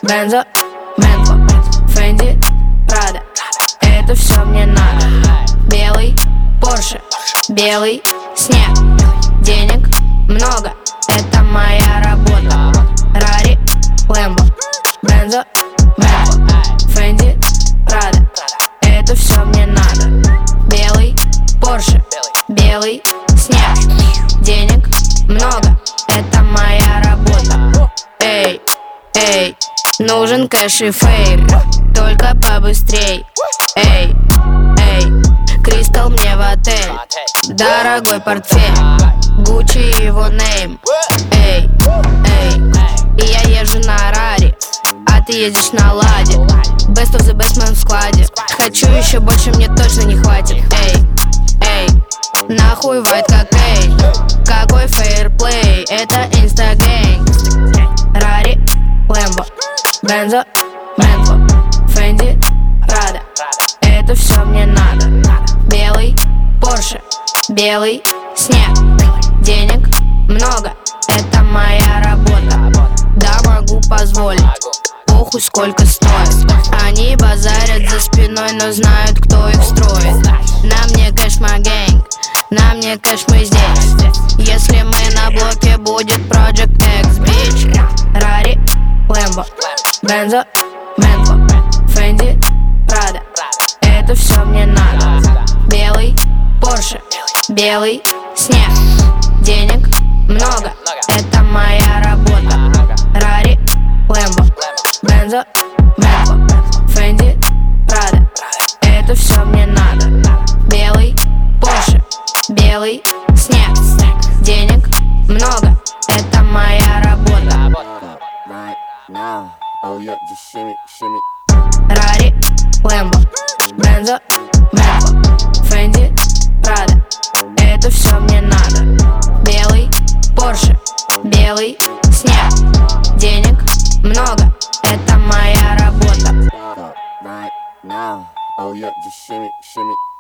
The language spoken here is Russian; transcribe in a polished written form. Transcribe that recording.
Бензо, Бентло, Фенди, Прада. Это все мне надо. Белый Порше, белый снег. Денег много, это моя работа. Рари, Лэмбо, Бензо, Бентло, Фенди, Прада. Это все мне надо. Белый Порше, белый снег. Денег много, это моя работа. Эй, эй, нужен кэш и фейм, только побыстрей. Эй, эй, Кристалл мне в отель, дорогой портфель, Гуччи его нейм. Эй, эй, и я езжу на Рари, а ты едешь на Ладе. Best of the best в моем складе. Хочу еще больше, мне точно не хватит. Эй, эй, нахуй вайт кокейн. Какой фейрплей, это инстагейм. Рари, Лэмбо, Бензо, Бентло, Фенди, Прада. Это все мне надо. Белый Порше, белый снег. Денег много, это моя работа. Да, могу позволить, похуй сколько стоит. Они базарят за спиной, но знают, кто их строит. На мне кэш, my gang, на мне кэш, мы здесь. Если мы на блоке, будет Project X, bitch. Рари, Лэмбо, Бензо, Бентло, Фенди, Прада. Это все мне надо. Белый Порше, белый снег. Денег много, это моя работа. Рари, Лэмбо, Бензо, Бентло, Фенди, Прада. Это все мне надо. Белый Порше, белый снег. Денег много, это моя работа. Рари, Лэмбо, Бензо, Бентло, Фенди, Прада. Это все мне надо. Белый Порше, белый снег. Денег много, это моя работа. Right now, oh yeah, just shimmy, shimmy.